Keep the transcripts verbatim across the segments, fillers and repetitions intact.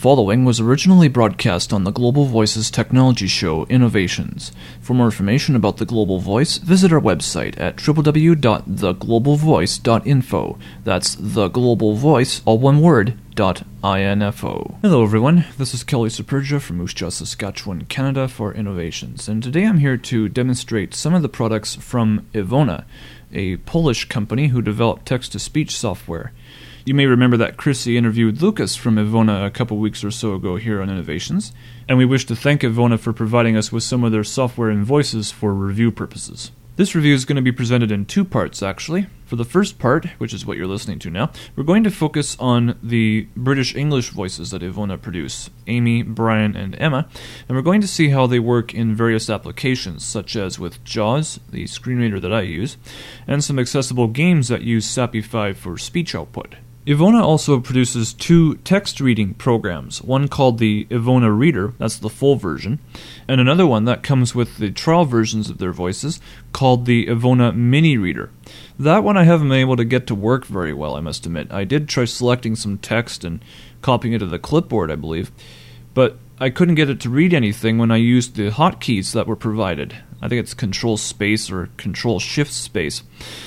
following was originally broadcast on the Global Voices technology show Innovations. For more information about the Global Voice, visit our website at w w w dot the global voice dot info. That's The Global Voice, all one word, dot info. Hello everyone, this is Kelly Supergia from Moose Jaw, Saskatchewan, Canada for Innovations, and today I'm here to demonstrate some of the products from Ewona, a Polish company who developed text-to-speech software. You may remember that Chrissy interviewed Lucas from Ewona a couple weeks or so ago here on Innovations, and we wish to thank Ewona for providing us with some of their software and voices for review purposes. This review is going to be presented in two parts, actually. For the first part, which is what you're listening to now, we're going to focus on the British English voices that Ewona produce, Amy, Brian, and Emma, and we're going to see how they work in various applications, such as with JAWS, the screen reader that I use, and some accessible games that use SAPI five for speech output. Ewona also produces two text reading programs, one called the Ewona Reader, that's the full version, and another one that comes with the trial versions of their voices called the Ewona Mini Reader. That one I haven't been able to get to work very well, I must admit. I did try selecting some text and copying it to the clipboard, I believe, but I couldn't get it to read anything when I used the hotkeys that were provided. I think it's Control Space or Control Shift Space.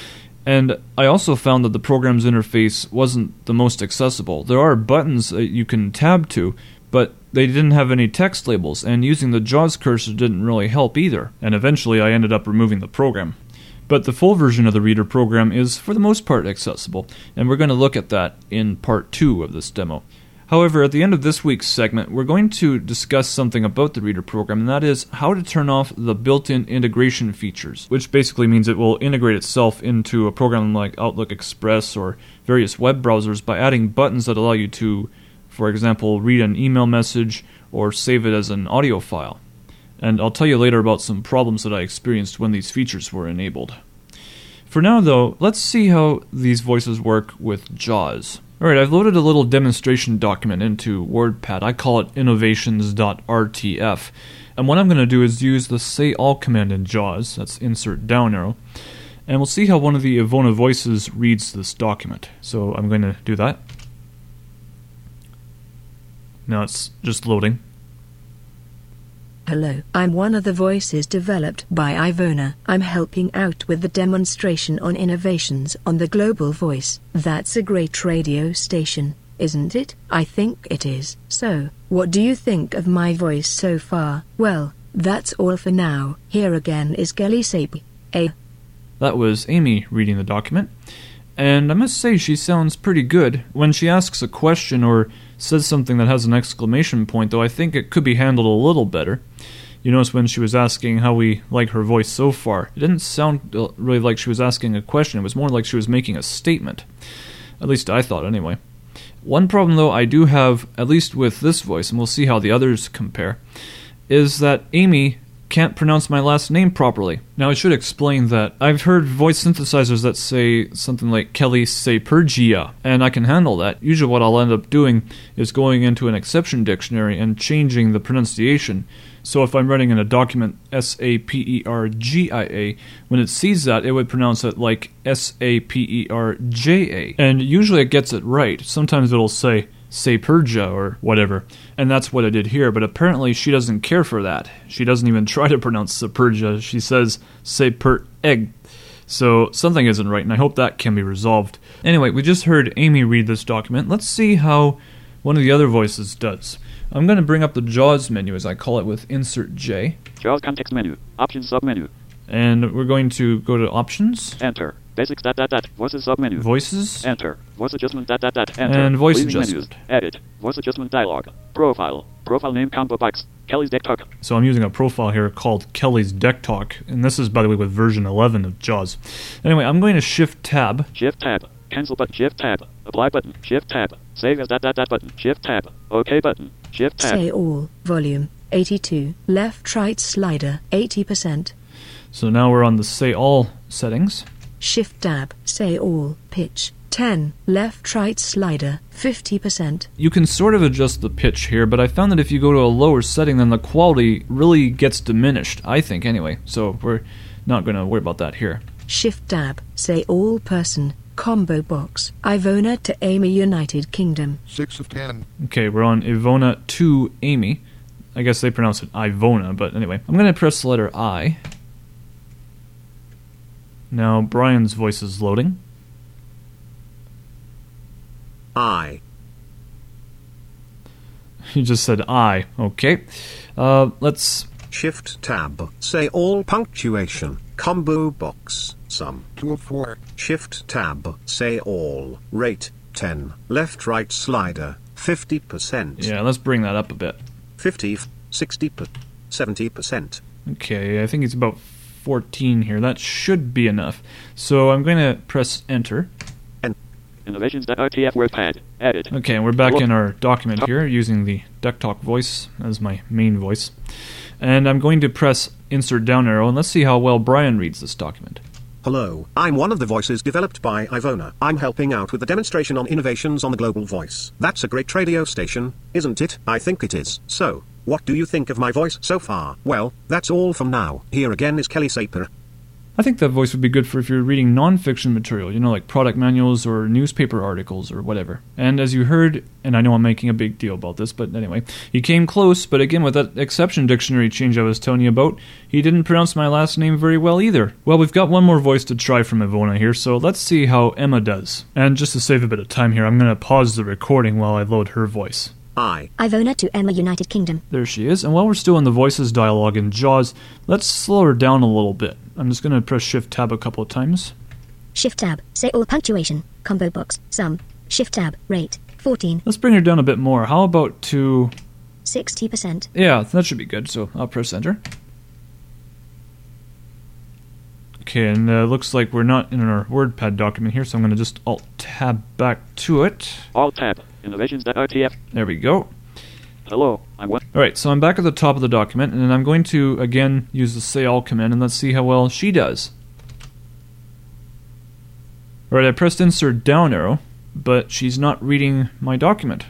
And I also found that the program's interface wasn't the most accessible. There are buttons that you can tab to, but they didn't have any text labels, and using the JAWS cursor didn't really help either, and eventually I ended up removing the program. But the full version of the Reader program is, for the most part, accessible, and we're going to look at that in part two of this demo. However, at the end of this week's segment, we're going to discuss something about the Reader program, and that is how to turn off the built-in integration features, which basically means it will integrate itself into a program like Outlook Express or various web browsers by adding buttons that allow you to, for example, read an email message or save it as an audio file. And I'll tell you later about some problems that I experienced when these features were enabled. For now, though, let's see how these voices work with JAWS. Alright, I've loaded a little demonstration document into WordPad. I call it innovations dot r t f. And what I'm going to do is use the say all command in JAWS, that's insert down arrow, and we'll see how one of the Ewona voices reads this document. So I'm going to do that. Now it's just loading. Hello, I'm one of the voices developed by Ewona. I'm helping out with the demonstration on Innovations on the Global Voice. That's a great radio station, isn't it? I think it is. So, what do you think of my voice so far? Well, that's all for now. Here again is Kelly Sapi. A. That was Amy reading the document, and I must say she sounds pretty good. When she asks a question or says something that has an exclamation point, though I think it could be handled a little better. You notice when she was asking how we like her voice so far, it didn't sound really like she was asking a question, it was more like she was making a statement. At least I thought anyway. One problem though I do have, at least with this voice, and we'll see how the others compare, is that Amy can't pronounce my last name properly. Now I should explain that I've heard voice synthesizers that say something like Kelly Sapergia, and I can handle that. Usually what I'll end up doing is going into an exception dictionary and changing the pronunciation. So if I'm writing in a document S A P E R G I A, when it sees that, it would pronounce it like S A P E R J A. And usually it gets it right. Sometimes it'll say Saperja or whatever, and that's what I did here, but apparently she doesn't care for that. She doesn't even try to pronounce Saperja, she says Saper-egg. So something isn't right, and I hope that can be resolved. Anyway, we just heard Amy read this document. Let's see how one of the other voices does. I'm going to bring up the JAWS menu, as I call it, with Insert J. JAWS context menu, options submenu. And we're going to go to Options. Enter. Basics dot dot dot. Voices submenu. Voices. Enter. Voice adjustment dot dot dot. Enter. And voice Leaving adjustment. Menus. Edit. Voice adjustment dialog. Profile. Profile name combo box. Kelly's Deck Talk. So I'm using a profile here called Kelly's Deck Talk, and this is, by the way, with version eleven of JAWS. Anyway, I'm going to Shift Tab. Shift Tab. Cancel button. Shift Tab. Apply button. Shift Tab. Save as dot dot dot button. Shift Tab. OK button. Shift Tab. Say all. Volume. eighty-two. Left right slider. eighty percent. So now we're on the Say All settings. Shift Tab. Say all. Pitch. ten. Left right slider. fifty percent. You can sort of adjust the pitch here, but I found that if you go to a lower setting, then the quality really gets diminished, I think anyway. So we're not going to worry about that here. Shift tab, say all person, combo box, Ivona to Amy, United Kingdom. six of ten. Okay, we're on Ivona to Amy. I guess they pronounce it Ivona, but anyway. I'm going to press the letter I. Now Brian's voice is loading. I. He just said I. Okay. Uh, let's... Shift tab, say all punctuation, combo box, sum. two of four. Shift tab, say all, rate, ten, left right slider, fifty percent. Yeah, let's bring that up a bit. fifty, sixty, seventy percent. Okay, I think it's about fourteen here. That should be enough. So I'm going to press enter. Innovations.rtf WordPad. Edit. Okay, and we're back in our document here using the DuckTalk voice as my main voice. And I'm going to press insert down arrow, and let's see how well Brian reads this document. Hello, I'm one of the voices developed by Ivona. I'm helping out with the demonstration on innovations on the Global Voice. That's a great radio station, isn't it? I think it is. So, what do you think of my voice so far? Well, that's all from now. Here again is Kelly Saper. I think that voice would be good for if you're reading non-fiction material, you know, like product manuals or newspaper articles or whatever. And as you heard, and I know I'm making a big deal about this, but anyway, he came close, but again, with that exception dictionary change I was telling you about, he didn't pronounce my last name very well either. Well, we've got one more voice to try from Ivona here, so let's see how Emma does. And just to save a bit of time here, I'm going to pause the recording while I load her voice. I. Ivona to Emma, United Kingdom. There she is, and while we're still in the voices dialogue in JAWS, let's slow her down a little bit. I'm just going to press Shift Tab a couple of times. Shift tab, say all punctuation, combo box, sum. Shift tab, rate, fourteen. Let's bring her down a bit more. How about to... sixty percent. Yeah, that should be good, so I'll press enter. Okay, and uh, looks like we're not in our WordPad document here, so I'm going to just Alt-Tab back to it. Alt-Tab. Innovations.rtf. There we go. Hello, I'm one. Alright, so I'm back at the top of the document, and I'm going to, again, use the say all command, and let's see how well she does. Alright, I pressed insert down arrow, but she's not reading my document.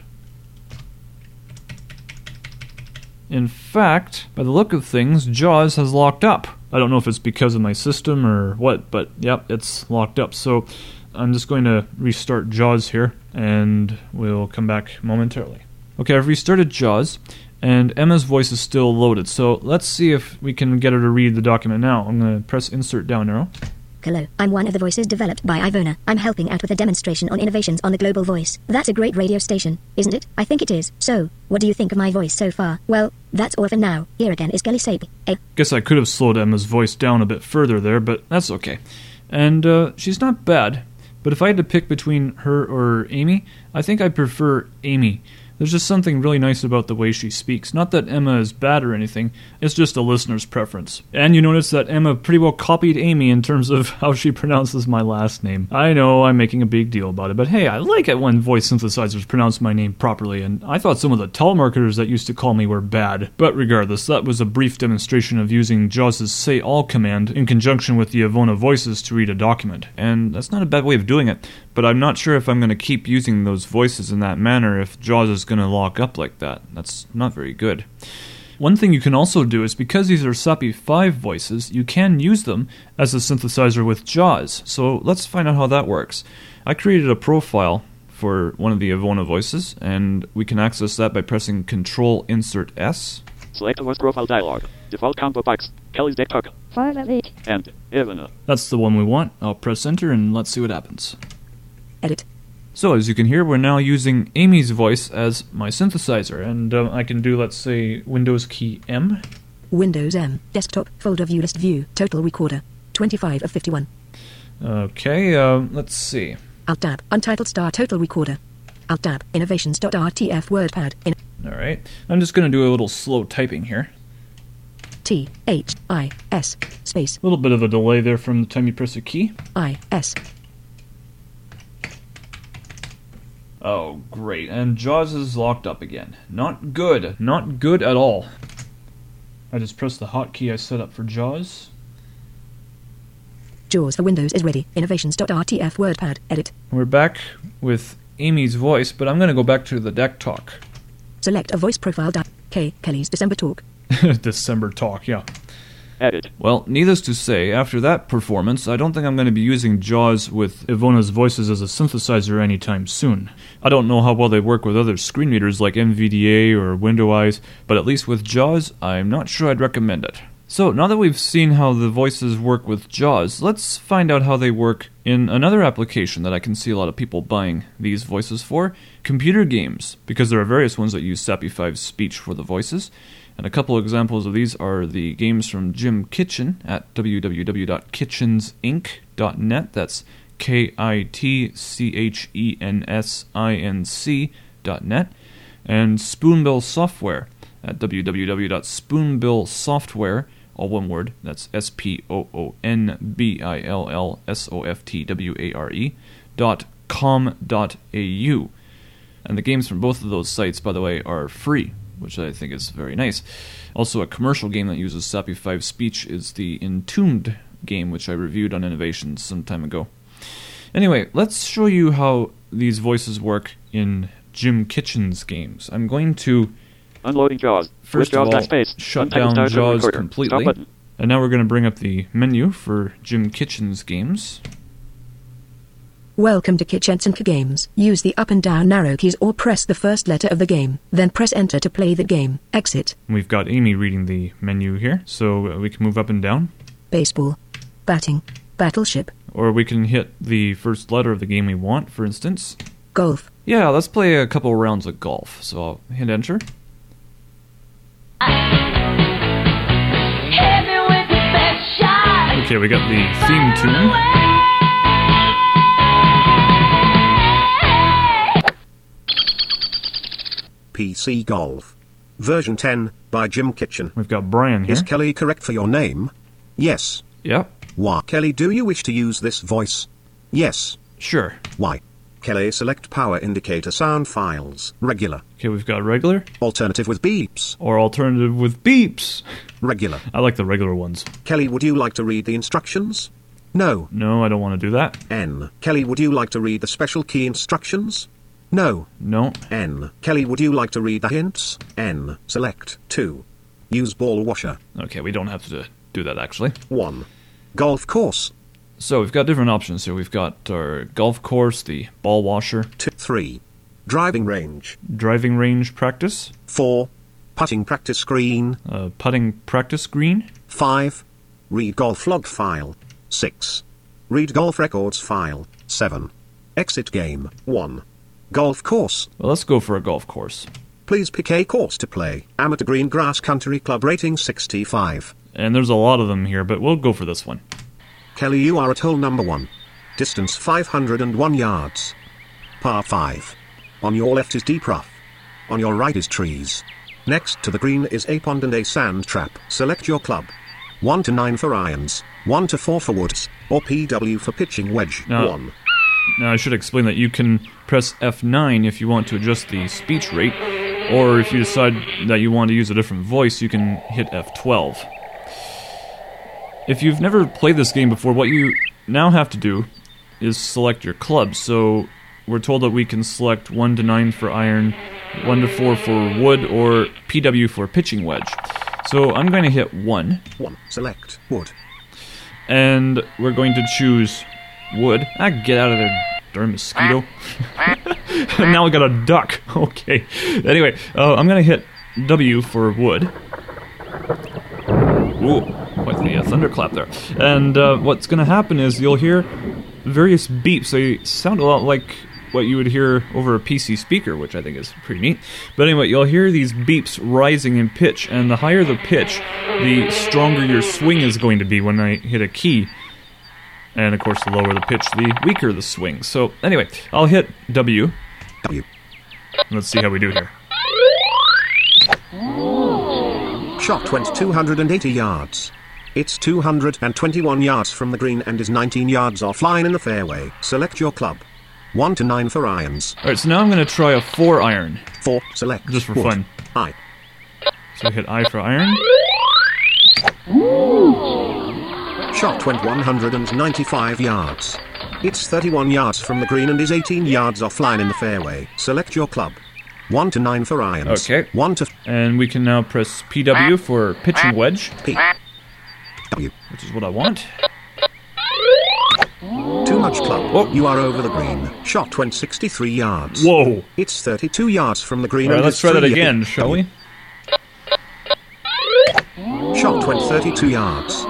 In fact, by the look of things, JAWS has locked up. I don't know if it's because of my system or what, but yep, it's locked up. So I'm just going to restart JAWS here, and we'll come back momentarily. Okay, I've restarted JAWS, and Emma's voice is still loaded, so let's see if we can get her to read the document now. I'm going to press insert down arrow. Hello, I'm one of the voices developed by Ivona. I'm helping out with a demonstration on innovations on the Global Voice. That's a great radio station, isn't it? I think it is. So, what do you think of my voice so far? Well, that's all for now. Here again is Kelly Sape. A- Guess I could have slowed Emma's voice down a bit further there, but that's okay. And uh, she's not bad, but if I had to pick between her or Amy, I think I prefer Amy. There's just something really nice about the way she speaks. Not that Emma is bad or anything, it's just a listener's preference. And you notice that Emma pretty well copied Amy in terms of how she pronounces my last name. I know I'm making a big deal about it, but hey, I like it when voice synthesizers pronounce my name properly, and I thought some of the telemarketers that used to call me were bad. But regardless, that was a brief demonstration of using JAWS's say all command in conjunction with the Ivona voices to read a document. And that's not a bad way of doing it, but I'm not sure if I'm going to keep using those voices in that manner if JAWS is going to lock up like that. That's not very good. One thing you can also do is, because these are S A P I five voices, you can use them as a synthesizer with JAWS. So let's find out how that works. I created a profile for one of the Ivona voices, and we can access that by pressing Control Insert S. Select a voice profile dialog. Default combo box. Kelly's Deck Talk. five of eight. And Ivona. That's the one we want. I'll press Enter and let's see what happens. Edit. So as you can hear, we're now using Amy's voice as my synthesizer, and uh, I can do, let's say, Windows key M. Windows M. Desktop. Folder view list view. Total recorder. twenty-five of fifty-one. Okay, uh, let's see. Alt tab. Untitled star total recorder. Alt tab. Innovations.rtf WordPad. In Alright, I'm just going to do a little slow typing here. T H I S space A little bit of a delay there from the time you press a key. I S. Oh, great. And JAWS is locked up again. Not good. Not good at all. I just pressed the hotkey I set up for JAWS. JAWS for Windows is ready. Innovations.rtf WordPad. Edit. We're back with Amy's voice, but I'm going to go back to the deck talk. Select a voice profile. Di- K. Kelly's December talk. December talk, yeah. Edit. Well, needless to say, after that performance, I don't think I'm going to be using JAWS with Ivona's voices as a synthesizer anytime soon. I don't know how well they work with other screen readers like N V D A or WindowEyes, but at least with JAWS, I'm not sure I'd recommend it. So, now that we've seen how the voices work with JAWS, let's find out how they work in another application that I can see a lot of people buying these voices for, computer games, because there are various ones that use SAPI five speech for the voices. And a couple of examples of these are the games from Jim Kitchen at w w w dot kitchens inc dot net. That's K I T C H E N S I N C dot net. And Spoonbill Software at w w w dot spoonbill software, all one word, that's S P O O N B I L L S O F T W A R E, dot com dot A U. And the games from both of those sites, by the way, are free, which I think is very nice. Also, a commercial game that uses SAPI five speech is the Entombed game, which I reviewed on Innovations some time ago. Anyway, let's show you how these voices work in Jim Kitchen's games. I'm going to Unloading JAWS. first of all backspace. shut Untype down start JAWS recorder. completely. Stop button. And now we're going to bring up the menu for Jim Kitchen's games. Welcome to Kitchen Games. Use the up and down arrow keys or press the first letter of the game, then press enter to play the game. Exit. We've got Amy reading the menu here, so we can move up and down. Baseball. Batting. Battleship. Or we can hit the first letter of the game we want, for instance. Golf. Yeah, let's play a couple rounds of golf. So I'll hit enter. Okay, we got the theme tune. P C Golf. Version ten, by Jim Kitchen. We've got Brian here. Is Kelly correct for your name? Yes. Yep, Why? Kelly, do you wish to use this voice? Yes. sure. Why? Kelly, select power indicator sound files. Regular. Okay, we've got regular Alternative with beeps. or alternative with beeps. Regular. I like the regular ones. Kelly, would you like to read the instructions? No. No, I don't want to do that. N. Kelly, would you like to read the special key instructions? No. No. N. Kelly, would you like to read the hints? N. Select two. Use ball washer. Okay, we don't have to do that actually. one. Golf course. So we've got different options here. We've got our golf course, the ball washer, two. three. Driving range. driving range practice, four. Putting practice screen. uh, putting practice green, five. Read golf log file. six. Read golf records file. seven. Exit game. one. Golf course. Well, let's go for a golf course. Please pick a course to play. Amateur Green Grass Country Club rating sixty-five. And there's a lot of them here, but we'll go for this one. Kelly, you are at hole number one. Distance five hundred one yards. Par five. On your left is deep rough. On your right is trees. Next to the green is a pond and a sand trap. Select your club. one to nine for irons, one to four for woods, or P W for pitching wedge. No. one. Now, I should explain that you can press F nine if you want to adjust the speech rate, or if you decide that you want to use a different voice, you can hit F twelve. If you've never played this game before, what you now have to do is select your club. So we're told that we can select one to nine for iron, one to four for wood, or P W for pitching wedge. So I'm going to hit one, one. Select wood. and we're going to choose wood. Ah, get out of there, darn mosquito. Now we got a duck. Okay. Anyway, uh, I'm going to hit W for wood. Ooh, quite the uh, thunderclap there. And uh, what's going to happen is you'll hear various beeps. They sound a lot like what you would hear over a P C speaker, which I think is pretty neat. But anyway, you'll hear these beeps rising in pitch, and the higher the pitch, the stronger your swing is going to be when I hit a key. And of course, the lower the pitch, the weaker the swing. So anyway, I'll hit W. W. Let's see how we do here. Shot went two hundred eighty yards. It's two hundred twenty-one yards from the green and is nineteen yards offline in the fairway. Select your club. one to nine for irons. Alright, so now I'm going to try a four iron. four. Select Just for wood. fun. I. So I hit I for iron. Shot went one hundred ninety-five yards. It's thirty-one yards from the green and is eighteen yards offline in the fairway. Select your club. one to nine for irons. Okay. one to And we can now press P W for pitching wedge. P. W. which is what I want. Too much club. Whoa. You are over the green. Shot went sixty-three yards. Whoa. It's thirty-two yards from the green. All right, and let's is try that three again, y- shall we? Shot went thirty-two yards.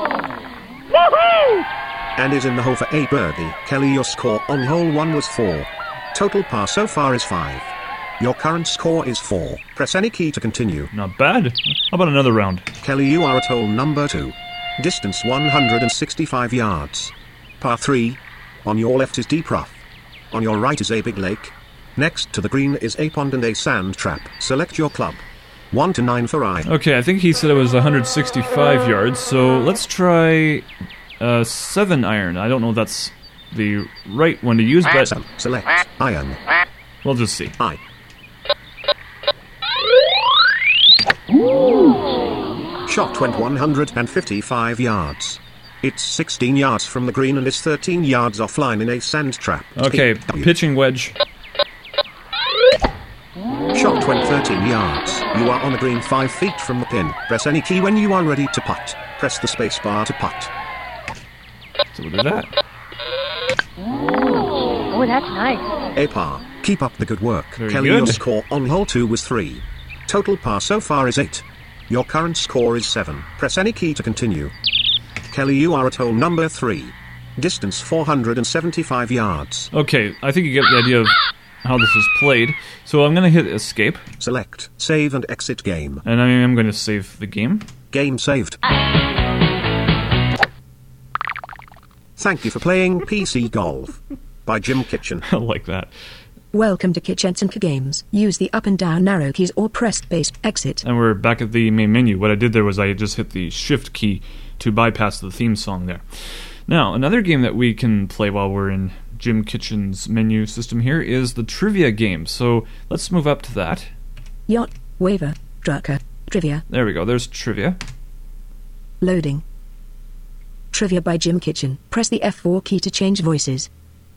And is in the hole for a birdie. Kelly, your score on hole one was four. Total par so far is five. Your current score is four. Press any key to continue. Not bad. How about another round? Kelly, you are at hole number two. Distance one hundred sixty-five yards. Par three. On your left is deep rough. On your right is a big lake. Next to the green is a pond and a sand trap. Select your club. one to nine for I. Okay, I think he said it was one hundred sixty-five yards, so let's try uh, seven iron. I don't know if that's the right one to use, but So, select iron. we'll just see. I. Shot went one hundred fifty-five yards. It's sixteen yards from the green and is thirteen yards offline in a sand trap. Okay, W. pitching wedge. Shot went thirteen yards. You are on the green five feet from the pin. Press any key when you are ready to putt. Press the space bar to putt. So we'll do that. Oh, that's nice. A par. Keep up the good work. Very Kelly, good. your score on hole two was three. Total par so far is eight. Your current score is seven. Press any key to continue. Kelly, you are at hole number three. Distance four hundred seventy-five yards. Okay, I think you get the idea of how this is played. So I'm going to hit escape, Select, save and exit game. and I am going to save the game. Game saved. Thank you for playing P C Golf by Jim Kitchen. I like that. Welcome to Kitchen Games. Use the up and down arrow keys or press space exit. And we're back at the main menu. What I did there was I just hit the shift key to bypass the theme song there. Now, another game that we can play while we're in Jim Kitchen's menu system here is the trivia game. So let's move up to that. Yacht, waiver, Drucker, trivia, There we go. There's trivia. loading. Trivia by Jim Kitchen. Press the F four key to change voices.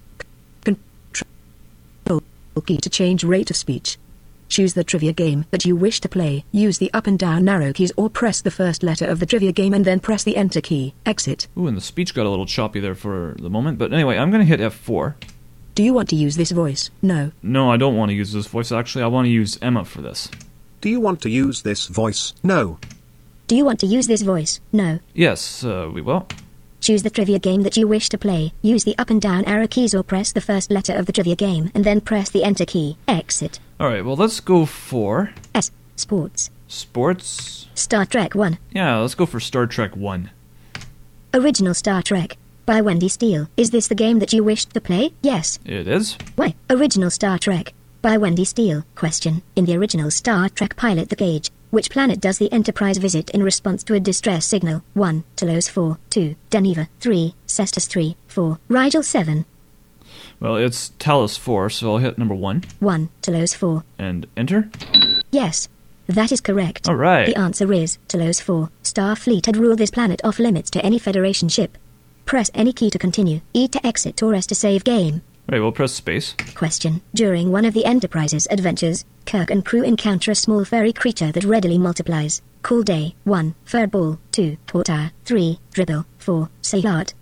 Control key to change rate of speech. Choose the trivia game that you wish to play. Use the up and down arrow keys or press the first letter of the trivia game and then press the enter key. Exit. Ooh, and the speech got a little choppy there for the moment. But anyway, I'm going to hit F four. Do you want to use this voice? No. No, I don't want to use this voice. Actually, I want to use Emma for this. Do you want to use this voice? No. Do you want to use this voice? No. Yes, uh, we will. Choose the trivia game that you wish to play. Use the up and down arrow keys or press the first letter of the trivia game and then press the enter key. Exit. Alright, well, let's go for S. Sports. sports. Star Trek one. Yeah, let's go for Star Trek one. Original Star Trek. By Wendy Steele. Is this the game that you wished to play? Yes. It is. Why? Original Star Trek. By Wendy Steele. Question. In the original Star Trek pilot The Gauge, which planet does the Enterprise visit in response to a distress signal? one. Telos four. two. Deneva. three. Cestus three. four. Rigel seven. Well, it's Talos four, so I'll hit number one one. Telos four. and enter. Yes. That is correct. All right. The answer is Telos four. Starfleet had ruled this planet off limits to any Federation ship. Press any key to continue, E to exit or S to save game. Right, we'll press space. Question. During one of the Enterprise's adventures, Kirk and crew encounter a small furry creature that readily multiplies. Cool day. one. Furball. two. Tortar. three. Dribble. four. Sayat.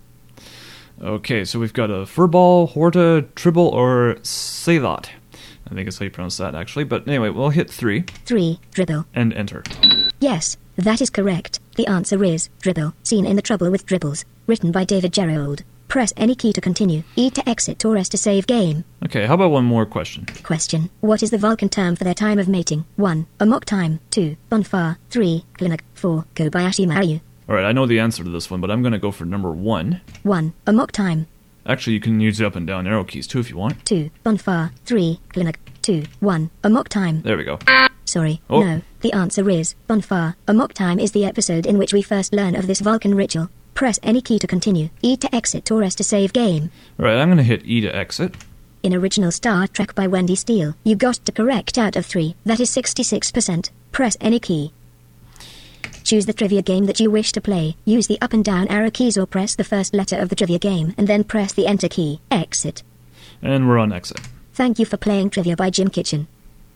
Okay, so we've got a furball, horta, tribble, or saylat. I think that's how you pronounce that, actually. But anyway, we'll hit three three. Dribble. and enter. Yes, that is correct. The answer is Dribble, seen in The Trouble with Dribbles, written by David Gerrold. Press any key to continue, E to exit or S to save game. Okay, how about one more question? Question. What is the Vulcan term for their time of mating? one. Amok time. two. Bonfire. three. Klimak. four. Kobayashi Maru. Alright, I know the answer to this one, but I'm going to go for number one. one. Amok time. Actually, you can use the up and down arrow keys too if you want. two. Bonfire. three. Klimak. two. one. Amok time. There we go. Sorry, Oh. no. The answer is Bonfire. Amok time is the episode in which we first learn of this Vulcan ritual. Press any key to continue, E to exit or S to save game. Alright, I'm going to hit E to exit. In original Star Trek by Wendy Steele, you got to correct out of three. That is sixty-six percent. Press any key. Choose the trivia game that you wish to play. Use the up and down arrow keys or press the first letter of the trivia game and then press the enter key. Exit. And we're on exit. Thank you for playing Trivia by Jim Kitchen.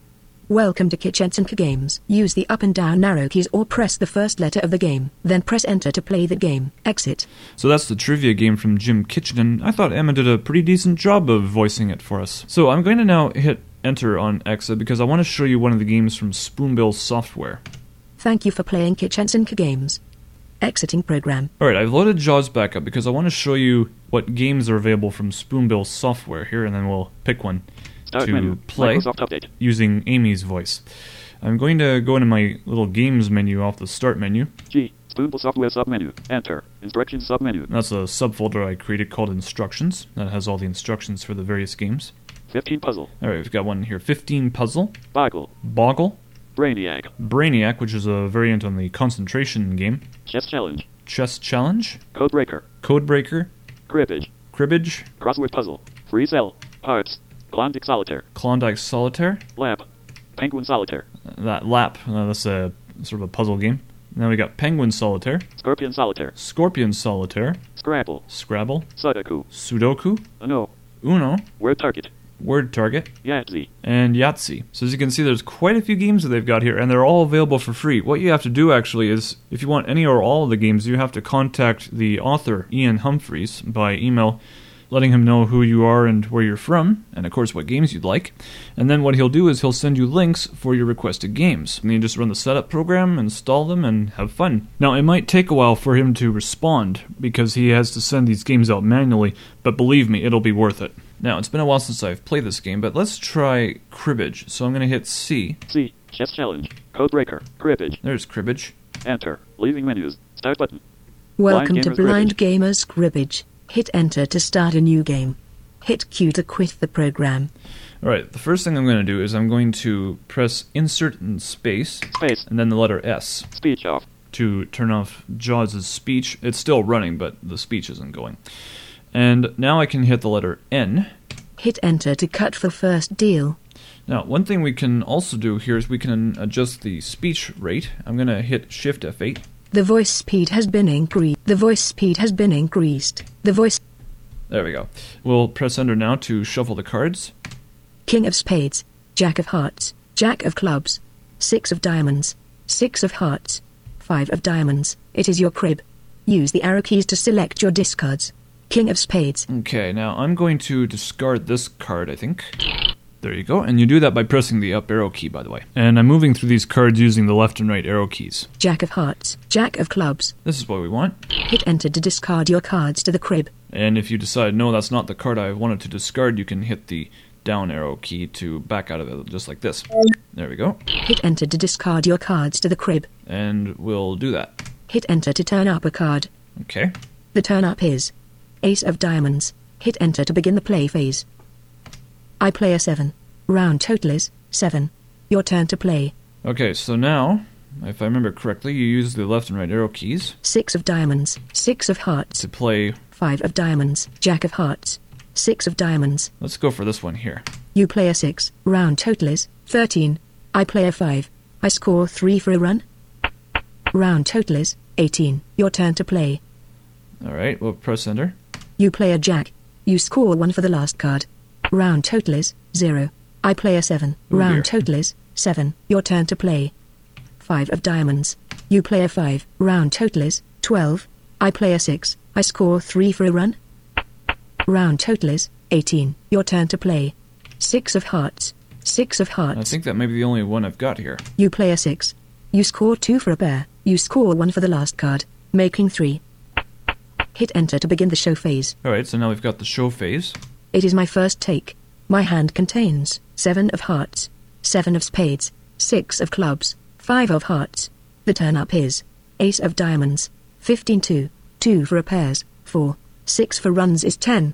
Welcome to Kitchen Games. Use the up and down arrow keys or press the first letter of the game, then press enter to play the game. Exit. So that's the trivia game from Jim Kitchen. I thought Emma did a pretty decent job of voicing it for us. So I'm going to now hit enter on exit because I want to show you one of the games from Spoonbill Software. Thank you for playing Kitchen Games. Exiting program. Alright, I've loaded JAWS back up because I want to show you what games are available from Spoonbill Software here, and then we'll pick one Start to menu. play Microsoft Update. using Amy's voice. I'm going to go into my little games menu off the start menu. G. Spoonbill Software submenu. Enter. Instructions submenu. That's a subfolder I created called Instructions. That has all the instructions for the various games. fifteen Puzzle. Alright, we've got one here. fifteen Puzzle. Boggle. Boggle. Brainiac. Brainiac, which is a variant on the concentration game. Chess Challenge. Chess Challenge. Codebreaker. Codebreaker. Cribbage. Cribbage. Crossword Puzzle. Free Cell. Hearts. Klondike Solitaire. Klondike Solitaire. Lap. Penguin Solitaire. That lap, uh, that's a sort of a puzzle game. Now we got Penguin Solitaire. Scorpion Solitaire. Scorpion Solitaire. Scrabble. Scrabble. Sudoku. Sudoku. Uno. Uno. Word Target. Word Target. Yahtzee. And Yahtzee. So as you can see, there's quite a few games that they've got here, and they're all available for free. What you have to do, actually, is if you want any or all of the games, you have to contact the author, Ian Humphreys, by email, letting him know who you are and where you're from, and of course what games you'd like. And then what he'll do is he'll send you links for your requested games. And you just run the setup program, install them, and have fun. Now, it might take a while for him to respond, because he has to send these games out manually, but believe me, it'll be worth it. Now, it's been a while since I've played this game, but let's try Cribbage. So I'm going to hit C. C. Chess Challenge. Codebreaker. Cribbage. There's Cribbage. Enter. Leaving menus. Start button. Welcome Blind to Gamers Blind Gamers Cribbage. Hit enter to start a new game. Hit Q to quit the program. Alright, the first thing I'm going to do is I'm going to press insert in space, Space. and then the letter S Speech off. to turn off JAWS' speech. It's still running, but the speech isn't going. And now I can hit the letter N. Hit enter to cut for first deal. Now, one thing we can also do here is we can adjust the speech rate. I'm going to hit Shift F eight. The voice speed has been increased. The voice speed has been increased. The voice... There we go. We'll press enter now to shuffle the cards. King of Spades, Jack of Hearts, Jack of Clubs, Six of Diamonds, Six of Hearts, Five of Diamonds. It is your crib. Use the arrow keys to select your discards. King of Spades. Okay, now I'm going to discard this card, I think. There you go, and you do that by pressing the up arrow key, by the way. And I'm moving through these cards using the left and right arrow keys. Jack of Hearts, Jack of Clubs. This is what we want. Hit enter to discard your cards to the crib. And if you decide, no, that's not the card I wanted to discard, you can hit the down arrow key to back out of it, just like this. There we go. Hit enter to discard your cards to the crib. And we'll do that. Hit enter to turn up a card. Okay. The turn up is Ace of Diamonds. Hit enter to begin the play phase. I play a seven. Round total is seven. Your turn to play. Okay, so now, if I remember correctly, you use the left and right arrow keys Six of Diamonds. Six of Hearts. to play. Five of Diamonds. Jack of Hearts. Six of Diamonds. Let's go for this one here. You play a six. Round total is thirteen. I play a five. I score three for a run. Round total is eighteen. Your turn to play. Alright, we'll press enter. You play a jack. You score one for the last card. Round total is zero. I play a seven. Oh, Round dear. total is seven. Your turn to play. Five of Diamonds. You play a five. Round total is twelve. I play a six. I score three for a run. Round total is eighteen. Your turn to play. Six of Hearts. Six of Hearts. I think that may be the only one I've got here. You play a six. You score two for a pair. You score one for the last card, making three. Hit enter to begin the show phase. Alright, so now we've got the show phase. It is my first take. My hand contains seven of hearts, seven of spades, six of clubs, five of hearts. The turn up is ace of diamonds, fifteen two, two for a pairs, four, six for runs is ten.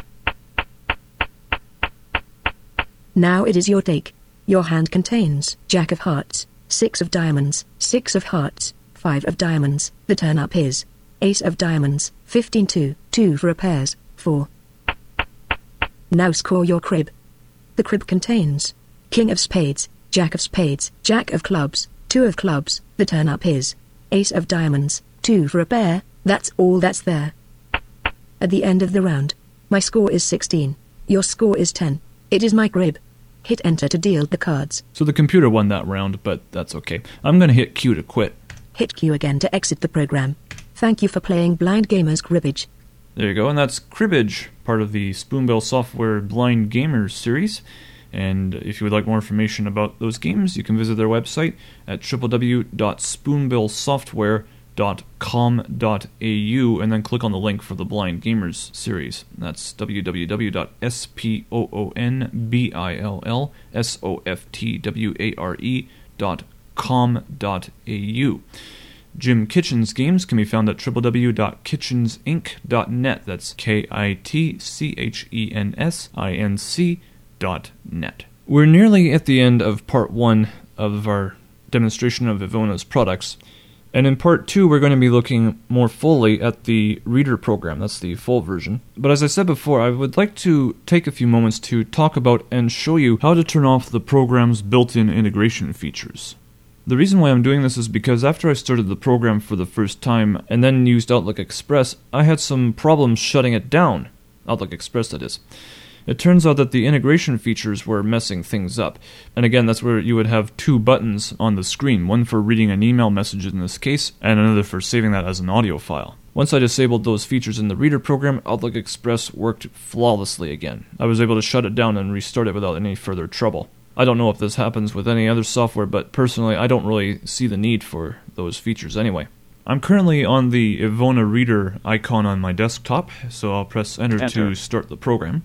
Now it is your take. Your hand contains jack of hearts, six of diamonds, six of hearts, five of diamonds. The turn up is ace of diamonds, fifteen two, two for a pairs, four. Now score your crib. The crib contains king of spades, jack of spades, jack of clubs, two of clubs. The turn up is ace of diamonds, two for a pair. That's all that's there. At the end of the round, my score is sixteen. Your score is ten. It is my crib. Hit enter to deal the cards. So the computer won that round, but that's okay. I'm going to hit Q to quit. Hit Q again to exit the program. Thank you for playing Blind Gamers Cribbage. There you go, and that's Cribbage, part of the Spoonbill Software Blind Gamers series. And if you would like more information about those games, you can visit their website at w w w dot spoonbill software dot com dot a u and then click on the link for the Blind Gamers series. That's w w w dot spoonbill software dot com dot a u. Jim Kitchen's games can be found at w w w dot kitchens inc dot net. That's K I T C H E N S I N C dot net. We're nearly at the end of part one of our demonstration of Ivona's products. And in part two, we're going to be looking more fully at the Reader program. That's the full version. But as I said before, I would like to take a few moments to talk about and show you how to turn off the program's built-in integration features. The reason why I'm doing this is because after I started the program for the first time and then used Outlook Express, I had some problems shutting it down. Outlook Express, that is. It turns out that the integration features were messing things up. And again, that's where you would have two buttons on the screen, one for reading an email message in this case, and another for saving that as an audio file. Once I disabled those features in the Reader program, Outlook Express worked flawlessly again. I was able to shut it down and restart it without any further trouble. I don't know if this happens with any other software, but personally I don't really see the need for those features anyway. I'm currently on the Ivona Reader icon on my desktop, so I'll press enter, enter. to start the program.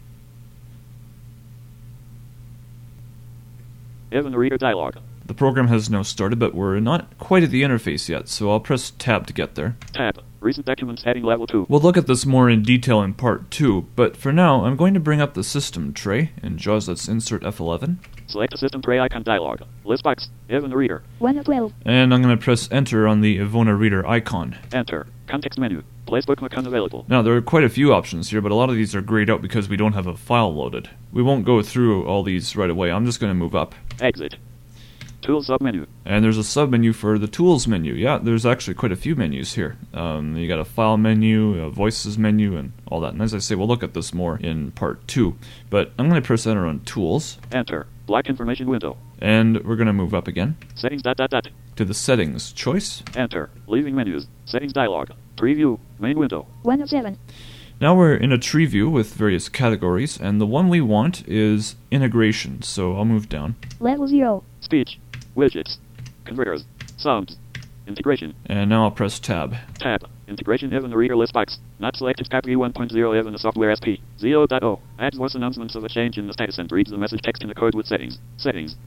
Ivona Reader dialog. The program has now started, but we're not quite at the interface yet, so I'll press Tab to get there. Tab. Recent documents heading level two. We'll look at this more in detail in part two, but for now, I'm going to bring up the system tray. In JAWS, let's insert F eleven. Select the system tray icon dialog. List box. Ivona Reader. one of twelve. And I'm going to press enter on the Ivona Reader icon. Enter. Context menu. Place bookmark unavailable. Now, there are quite a few options here, but a lot of these are grayed out because we don't have a file loaded. We won't go through all these right away. I'm just going to move up. Exit. Tools submenu. And there's a submenu for the Tools menu. Yeah, there's actually quite a few menus here. Um, you got a File menu, a Voices menu, and all that. And as I say, we'll look at this more in part two. But I'm going to press enter on Tools. Enter. Black information window. And we're going to move up again. Settings dot dot dot. To the Settings choice. Enter. Leaving menus. Settings dialog. Tree view. Main window. one of seven. Now we're in a tree view with various categories, and the one we want is integration, so I'll move down. Level zero. Speech. Widgets. Converters. Sounds. Integration. And now I'll press Tab. Tab. Integration Ivona Reader list box. Not selected. Copy one point oh Ivona Software S P. zero point oh. Adds voice announcements of a change in the status and reads the message text in accord with settings. Settings.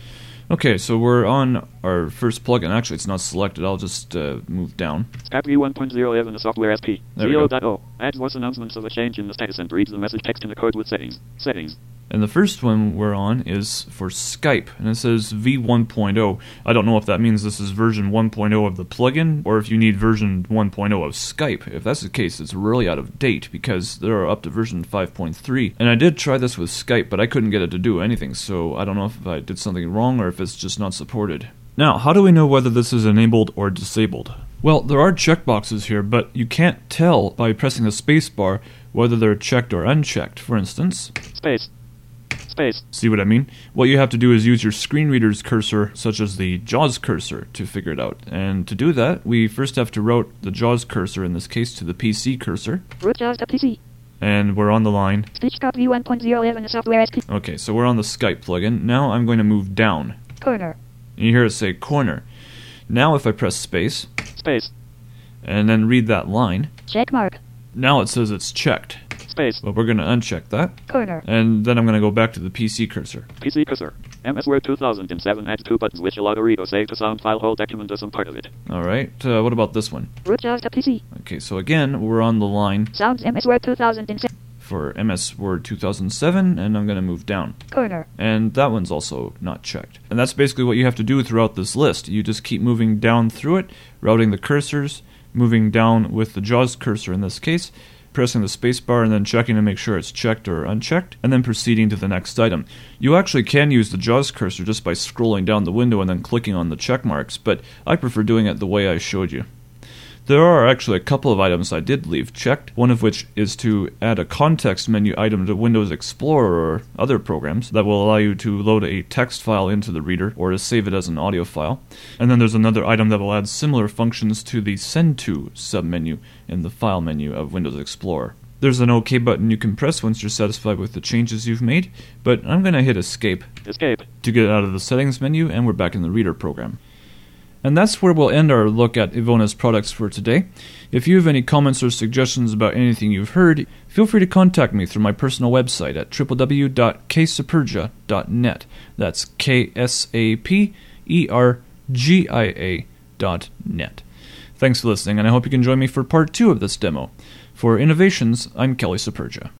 Okay, so we're on our first plugin. Actually, it's not selected. I'll just uh, move down. Copy one point oh Ivona Software S P. There we zero go. point oh. Adds voice announcements of a change in the status and reads the message text in accord with settings. Settings. And the first one we're on is for Skype, and it says V one point oh. I don't know if that means this is version one point oh of the plugin, or if you need version one point oh of Skype. If that's the case, it's really out of date, because they're up to version five point three. And I did try this with Skype, but I couldn't get it to do anything, so I don't know if I did something wrong, or if it's just not supported. Now, how do we know whether this is enabled or disabled? Well, there are checkboxes here, but you can't tell by pressing the spacebar whether they're checked or unchecked. For instance... Space. Space. See what I mean? What you have to do is use your screen reader's cursor, such as the JAWS cursor, to figure it out. And to do that, we first have to route the JAWS cursor, in this case, to the P C cursor. Route JAWS to P C. And we're on the line. Speech copy one point oh Ivona Software S P. Okay, so we're on the Skype plugin. Now I'm going to move down. Corner. And you hear it say corner. Now if I press space. Space. And then read that line. Check mark. Now it says it's checked. Space. But we're going to uncheck that. Corner. And then I'm going to go back to the P C cursor. P C cursor. M S Word two thousand seven adds two buttons which allow to read or save to sound file whole document or some part of it. Alright, uh, what about this one? Route JAWS to P C. Okay, so again, we're on the line. Sounds M S Word two thousand seven. For M S Word two thousand seven, and I'm going to move down. Corner. And that one's also not checked. And that's basically what you have to do throughout this list. You just keep moving down through it, routing the cursors, moving down with the JAWS cursor in this case, pressing the spacebar and then checking to make sure it's checked or unchecked, and then proceeding to the next item. You actually can use the JAWS cursor just by scrolling down the window and then clicking on the check marks, but I prefer doing it the way I showed you. There are actually a couple of items I did leave checked, one of which is to add a context menu item to Windows Explorer or other programs that will allow you to load a text file into the reader or to save it as an audio file. And then there's another item that will add similar functions to the Send To submenu in the File menu of Windows Explorer. There's an OK button you can press once you're satisfied with the changes you've made, but I'm going to hit Escape, Escape to get out of the Settings menu, and we're back in the Reader program. And that's where we'll end our look at Evona's products for today. If you have any comments or suggestions about anything you've heard, feel free to contact me through my personal website at w w w dot k sapergia dot net. That's K S A P E R G I A dot net. Thanks for listening, and I hope you can join me for part two of this demo. For Innovations, I'm Kelly Sapergia.